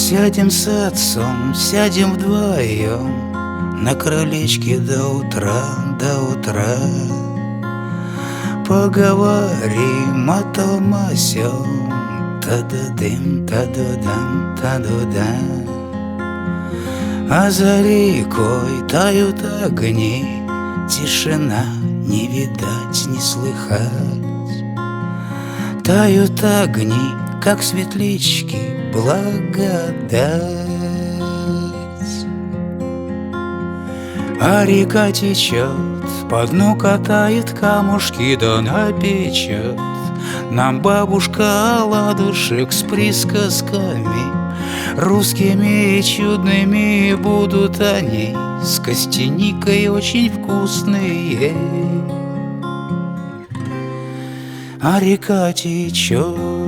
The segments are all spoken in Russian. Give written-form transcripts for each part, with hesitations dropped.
Сядем с отцом, сядем вдвоем на крылечке до утра, до утра. Поговорим о том о сём, та-да-дым, та-да-дам, та-да-дам. А за рекой тают огни, тишина не видать, не слыхать. Тают огни, как светлячки, благодать. А река течет, по дну катает камушки, да напечет нам бабушка оладушек с присказками. Русскими и чудными будут они, с костяникой очень вкусные. А река течет.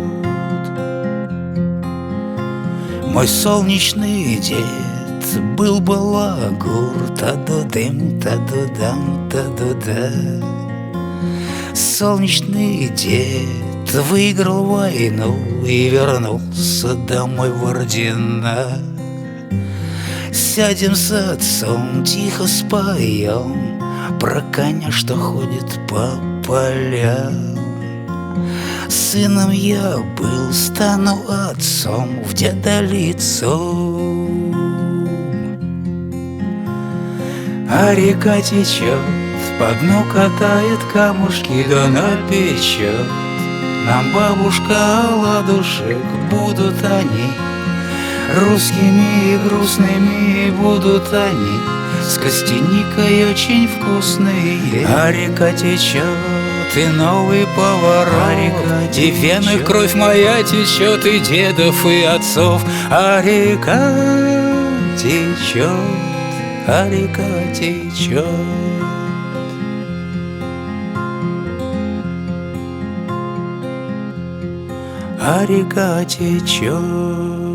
Мой солнечный дед был балагур, та-да-дым, та-да-дам, та-да-да. Солнечный дед выиграл войну и вернулся домой в ордена. Сядем с отцом, тихо споем про коня, что ходит по полям. Сыном я был, стану отцом в дедолицу. А река течет, по дну катает камушки, да напечет нам бабушка оладушек. Будут они русскими и грустными, будут они с костяникой очень вкусные. А река течет, и новый поворот, и в венах кровь моя течет, и дедов, и отцов. А река течет, а река течет. А река течет.